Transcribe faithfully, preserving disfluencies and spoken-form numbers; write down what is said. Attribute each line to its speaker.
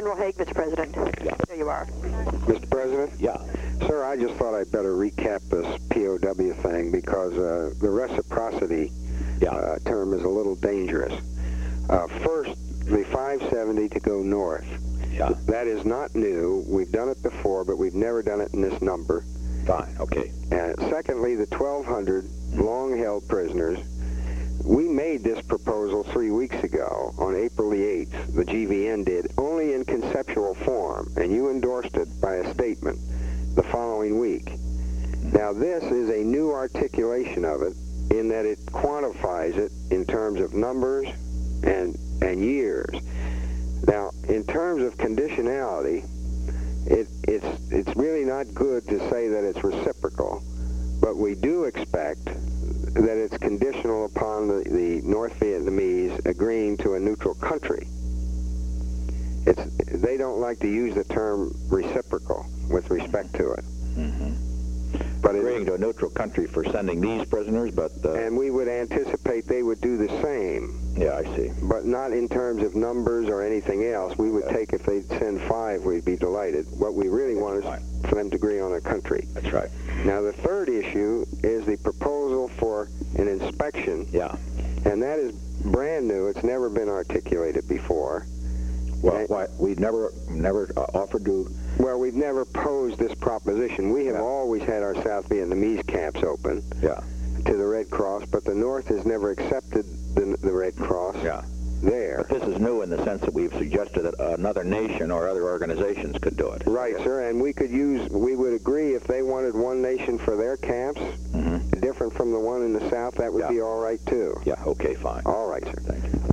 Speaker 1: General Haig, Mister President.
Speaker 2: Yeah.
Speaker 1: There you are.
Speaker 3: Mister President?
Speaker 2: Yeah.
Speaker 3: Sir, I just thought I'd better recap this P O W thing because uh, the reciprocity
Speaker 2: Yeah.
Speaker 3: uh, term is a little dangerous. Uh, first, the five seventy to go north.
Speaker 2: Yeah.
Speaker 3: That is not new. We've done it before, but we've never done it in this number.
Speaker 2: Fine. Okay.
Speaker 3: And secondly, the twelve hundred long-held prisoners. We made this proposal three weeks ago on April the eighth. The G V N did, only in conceptual form, and you endorsed it by a statement the following week. Now, this is a new articulation of it in that it quantifies it in terms of numbers and, and years. Now, in terms of conditionality, it, it's, it's really not good to say that it's reciprocal, but we do expect that it's conditional upon the, the North Vietnamese agreeing to a neutral country. It's, they don't like to use the term reciprocal with respect to it.
Speaker 2: Mm-hmm.
Speaker 3: But
Speaker 2: Agreeing
Speaker 3: it,
Speaker 2: to a neutral country for sending these prisoners, but... Uh,
Speaker 3: and we would anticipate they would do the same,
Speaker 2: yeah, I see.
Speaker 3: but not in terms of numbers or anything else. We would
Speaker 2: Okay.
Speaker 3: take, if they'd send five, we'd be delighted. What we really want is
Speaker 2: Fine.
Speaker 3: for them to agree on a country.
Speaker 2: That's right.
Speaker 3: Now, the third issue is the proposal for an inspection,
Speaker 2: Yeah.
Speaker 3: and that is brand new. It's never been articulated before.
Speaker 2: Well,
Speaker 3: And-
Speaker 2: why, we never never uh, offered to...
Speaker 3: Well, we've never posed this proposition. We have
Speaker 2: Yeah.
Speaker 3: always had our South Vietnamese camps open
Speaker 2: Yeah.
Speaker 3: to the Red Cross, but the North has never accepted the, the Red Cross
Speaker 2: Yeah.
Speaker 3: there.
Speaker 2: But this is new in the sense that we've suggested that another nation or other organizations could do it.
Speaker 3: Right, sir, and we could use, we would agree if they wanted one nation for their camps,
Speaker 2: Mm-hmm.
Speaker 3: different from the one in the South, that would
Speaker 2: Yeah.
Speaker 3: be all right, too.
Speaker 2: Yeah, okay, fine.
Speaker 3: All right, sir.
Speaker 2: Thank you.